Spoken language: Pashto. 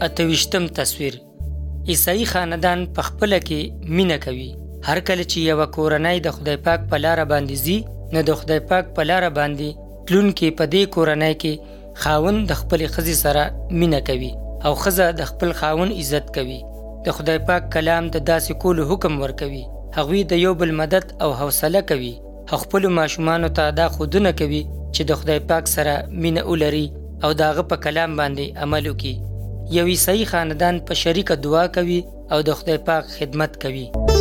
28م تصویر. عیسائی خاندان په خپله کې مینه کوي. هر کله چې یوه کورنۍ د خدای پاک په لاره باندې ځي، نو د خدای پاک په لاره باندې تلونکي په دې کورنۍ کې خاوند د خپلې ښځې سره مینه کوي او ښځه د خپل خاوند عزت کوي. د خدای پاک کلام د داسې کولو حکم ورکوي. هغوی د یو بل مدد او حوصله کوي او خپلو ماشومانو ته دا ښودنه کوي چې د خدای پاک سره مینه ولري او د هغه په کلام باندې عمل وکړي. یو عیسائی خاندان په شریکه دعا کوي او د خدای پاک خدمت کوي.